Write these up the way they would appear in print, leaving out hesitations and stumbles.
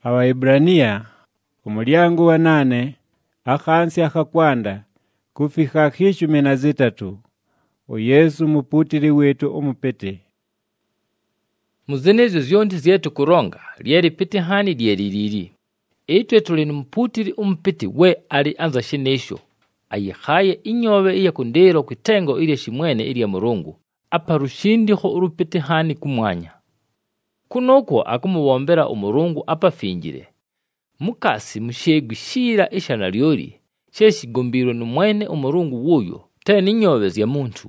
Abaebrania umulyango wa 8 akhansi akakwanda kufika kishumi na 3. Yesu muputili wetu umupete. Muzenezo zyondi zetu kuronga lyeri pete hani lyeri. Etwe tulini mputili umupete we ali anza shinesho. Ayikhaye inyobe iya kundero kwitengo ili shimwene ili ya Mulungu. Apa rushindiho urupete hani kumwanya. Kunoko akumuwombera Umulungu apa fingire. Mukasi mushegwi shira ishana lyori. Sheshigombiro numwene Umulungu wuyo. Teni nyobe zya muntu.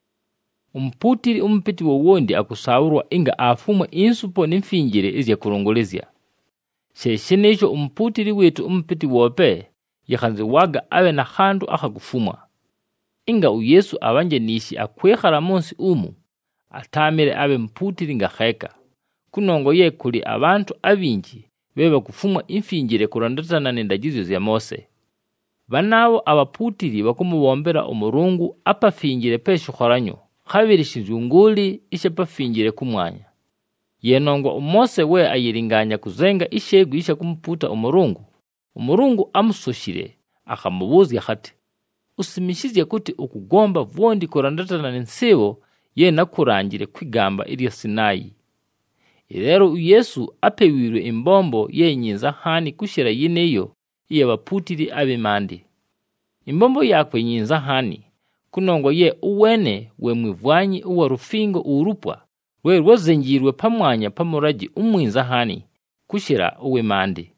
Umputili umupete wowondi akusawurwa inga afumwe insupo nimfingire izya kurongolezya. Sheshinesho umputili wetu umupete wope. Yakhanze waga awe na khandu akagufumwa. Inga Yesu abanje nishi akwekhala munsi umu. Atamire abe mputili nga kheka. Kunongo ye kuli abantu abinji beba kufumwa infingire kurandatana n'endagizo zya Mose. Banabo abaputili bakumuwombera Umulungu apa fingire pesho khoranyo. Khabiri shizunguli ishe pafingire kumwanya. Yenongwa Mose we ayiringanya kuzenga ishegu isha kumputa Umulungu. Umulungu amusoshire akamubuzi khati usimishizye kuti ukugomba vondi kurandatana n'ensebo ye nakurangire kwigamba iri Sinayi. Rero Yesu apewirwe imbombo yenyinza hani kushira yineyo iye baputili abemande. Imbombo yakwe nyinza hani kunongo ye uwene we mwivwanyi uwa rufingo urupwa we rwozengirwe pamwanya pamuraji umwinza hani kushira uwe mande.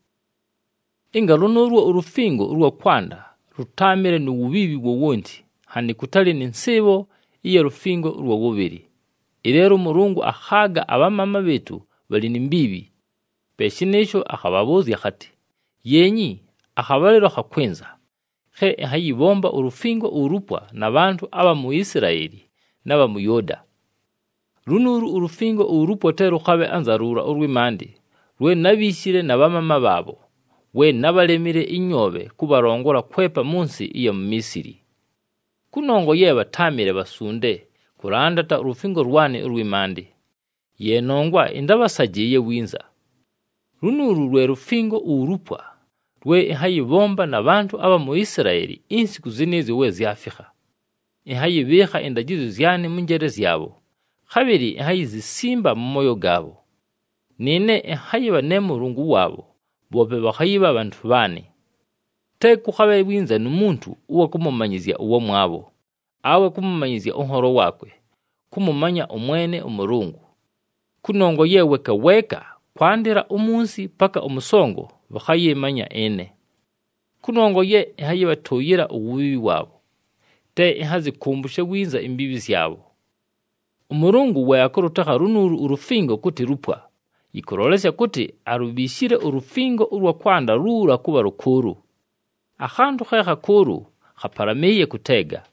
Inga runurwa urufingo urwa kwanda rutamire n'ububibi wowondi hani kutali n'ensebo iya rufingo urwa wubiri. Rero Mulungu akhaga abamama betu bali nimbibi. Peshinesho akhababuzi khati yenyi akhabalero khakwenza. Khe hayibomba urufingo urupwa n'abantu aba mu Isiraeli n'aba mu Yuda. Runuru urufingo urupwa tero khabe anzarura urwimande rwe nabishire n'abamama babo. We nabalemire inyobe kubarongora kwepa munsi iya mu Misiri. Kunongo ye batamire basunde kurandata urufingo rwane urwimande. Ye nongwa indabasagiye winza. Runuru rwe rufingo urupwa rwe hayibomba n'abantu aba mu Isiraeli insiku zinezi we zyafiha. Hayibeha endagizo zyane mungerezi yabo. Khabiri hayizisimba mu moyo gabo. Nine hayiba ne Mulungu wabo. Bobe bakhayiba abantu bane. Teku khabe winza n'umuntu uwa kumumanyizya uwo mwabo. Awe kumumanyizya onhoro wakwe. Kumumanya umwene Umulungu. Kunongo yewe kaweka kwandira umunsi paka umusongo bakhayimanya ene. Kunongo ye hayiba toyira ububi wabo. Te hazikumbushe winza imbibi zyabo. Umulungu we akorotaka runuru urufingo kuti rupwa. Ikurolesha kuti arubishire urufingo urwa kwanda rura kuba rukuru. Akhandu khekha kuru khaparameye kutega.